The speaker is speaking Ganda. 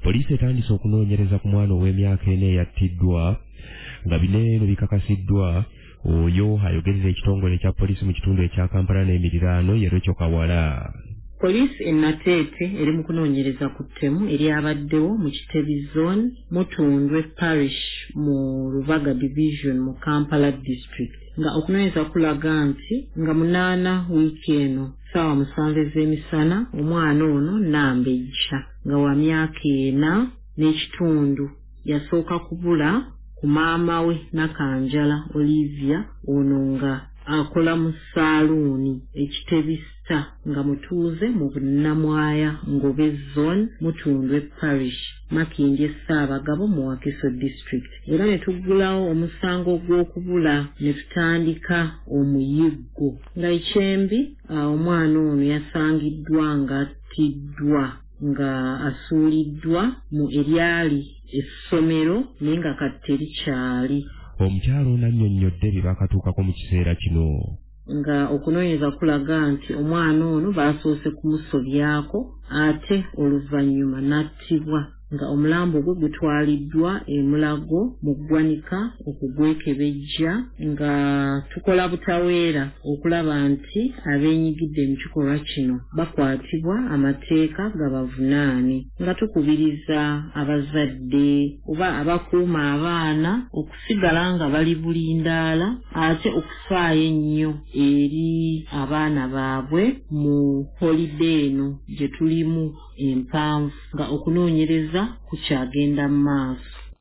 Poliisi etandise okunoonyereza ku mwana ow'emyaka 4 yattiddwa nga bino bikakasiddwa oyo ayogerera ekitongole kya poliisi mu kitundu ekya Kampala n'emiriraano Yerocho Kawala. Poliisi Nateete eri mu kunoonyereza ku ttemu eryabaddewo mu Kitebi Zone Mutundwe Parish mu Rubaga Division mu Kampala District nga okunoonyereza kulaga nti nga 8 wiiki eno ssaawa 7 ez'emisana omwana ono Nambejja nga wa myaka 4 n'ekitundu yasooka kubula ku maama we Nakanjala Olivia ono nga akola mu saaluuni Ekitebi Star nga mutuuze mu Bunnamwaya Ngobe Zone Mutundwe Parish Makindye Ssaabagabo mu Wakiso District. Era ne tuggulawo omusango gw'okubula ne tutandika omuyiggo nga ekyembi omwana ono yasangiddwa nga attiddwa nga asuuliddwa mu eryali essomero naye nga kati terikyali. Omukyalo nannyonnyodde bye baakatuukako mu kiseera kino nga okunoonyereza kulaga nti omwana ono baasoose kumusobyako ate oluvannyuma n'attibwa nga omulambo gwe gutwaliddwa e Mulago mu ggwanika okugwekebejja nga tukola butaweera okulaba nti abeenyigidde mu kikolwa kino bakwatibwa amateeka gabavunaane nga tukubiriza abazadde oba abakuuma abaana okusigala nga bali bulindaala ate okufaayo ennyo eri abaana baabwe mu holiday eno gye tulimu empanvu nga okunoonyereza kukyagenda mu maaso.